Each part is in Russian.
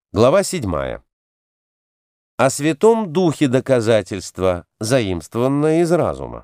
Глава 7. О Святом Духе доказательства, заимствованное из разума.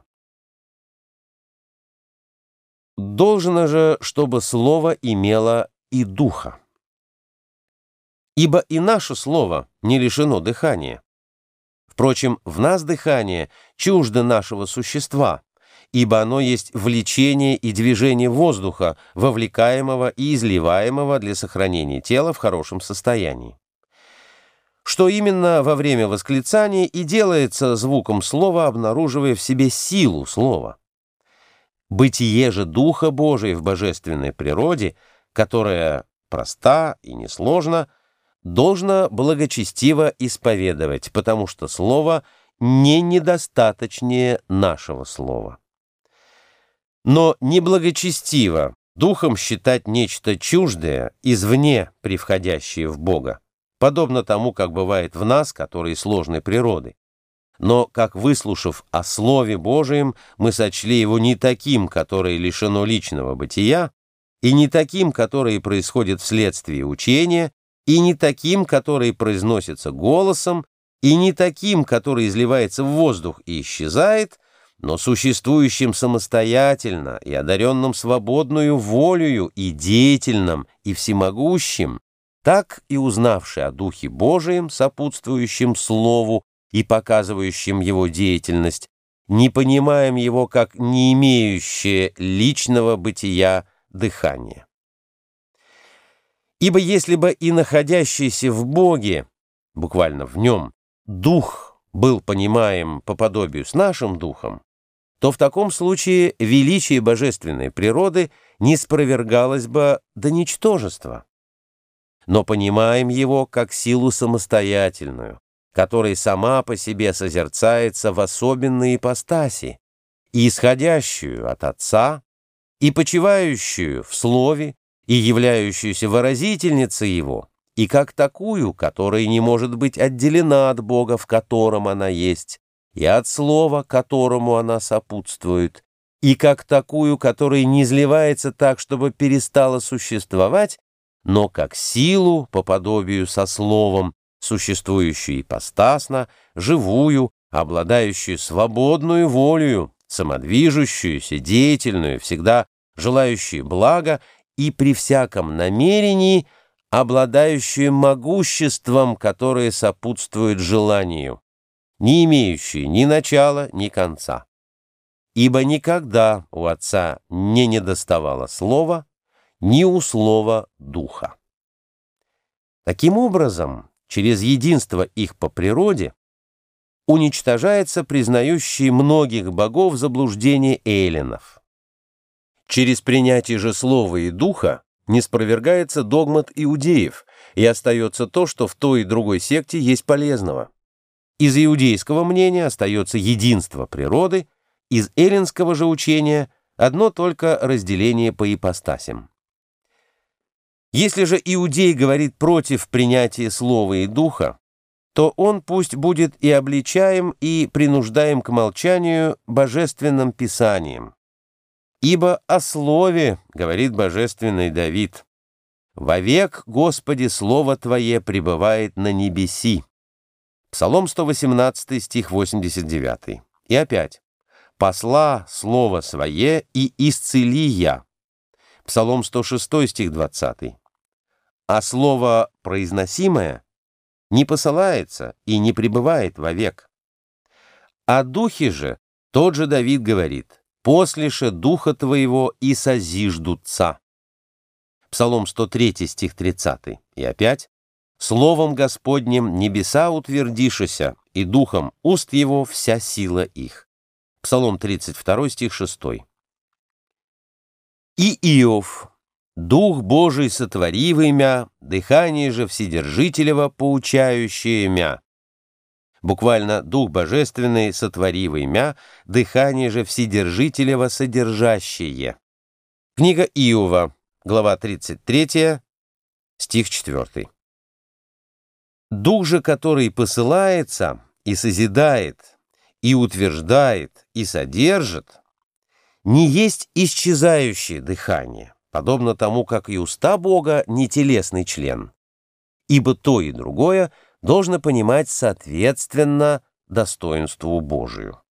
Должно же, чтобы слово имело и духа. Ибо и наше слово не лишено дыхания. Впрочем, в нас дыхание чуждо нашего существа, ибо оно есть влечение и движение воздуха, вовлекаемого и изливаемого для сохранения тела в хорошем состоянии. Что именно во время восклицания и делается звуком слова, обнаруживая в себе силу слова. Бытие же Духа Божия в божественной природе, которая проста и несложна, должно благочестиво исповедовать, потому что слово не недостаточнее нашего слова. Но неблагочестиво духом считать нечто чуждое, извне превходящее в Бога, подобно тому, как бывает в нас, которые сложной природы. Но, как выслушав о Слове Божием, мы сочли его не таким, которое лишено личного бытия, и не таким, которое происходит вследствие учения, и не таким, который произносится голосом, и не таким, который изливается в воздух и исчезает, но существующим самостоятельно и одаренным свободную волею и деятельным, и всемогущим, так и узнавши о Духе Божием, сопутствующем Слову и показывающем его деятельность, не понимаем его как не имеющее личного бытия дыхания. Ибо если бы и находящийся в Боге, буквально в нем, Дух был понимаем по подобию с нашим Духом, то в таком случае величие божественной природы не спровергалось бы до ничтожества. Но понимаем его как силу самостоятельную, которая сама по себе созерцается в особенной ипостаси, и исходящую от Отца, и почивающую в Слове, и являющуюся выразительницей Его, и как такую, которая не может быть отделена от Бога, в котором она есть, и от Слова, которому она сопутствует, и как такую, которая не изливается так, чтобы перестала существовать, но как силу по подобию со Словом, существующую ипостасно, живую, обладающую свободную волею, самодвижущуюся, деятельную, всегда желающую блага, и при всяком намерении, обладающую могуществом, которое сопутствует желанию, не имеющую ни начала, ни конца. Ибо никогда у Отца не недоставало слова, ни у слова Духа. Таким образом, через единство их по природе уничтожается признающие многих богов заблуждение эллинов. Через принятие же слова и духа не спровергается догмат иудеев, и остается то, что в той и другой секте есть полезного. Из иудейского мнения остается единство природы, из эллинского же учения одно только разделение по ипостасям. Если же иудей говорит против принятия слова и духа, то он пусть будет и обличаем, и принуждаем к молчанию божественным писанием. Ибо о слове говорит божественный Давид: «Вовек, Господи, слово Твое пребывает на небеси». Псалом 118, стих 89. И опять: «Посла слово свое и исцели я». Псалом 106, стих 20. А слово произносимое не посылается и не пребывает вовек. О духе же тот же Давид говорит: «Послеше духа твоего и созиждутся». Псалом 103, стих 30. И опять: «Словом Господним небеса утвердишися, и духом уст его вся сила их». Псалом 32, стих 6. И Иов: «Дух Божий сотворивый мя, дыхание же Вседержителева поучающее мя». Буквально «Дух Божественный сотворивый мя, дыхание же Вседержителева содержащее». Книга Иова, глава 33, стих 4. Дух же, который посылается и созидает, и утверждает, и содержит, не есть исчезающее дыхание, подобно тому, как и уста Бога не телесный член, ибо то и другое должно понимать соответственно достоинству Божию.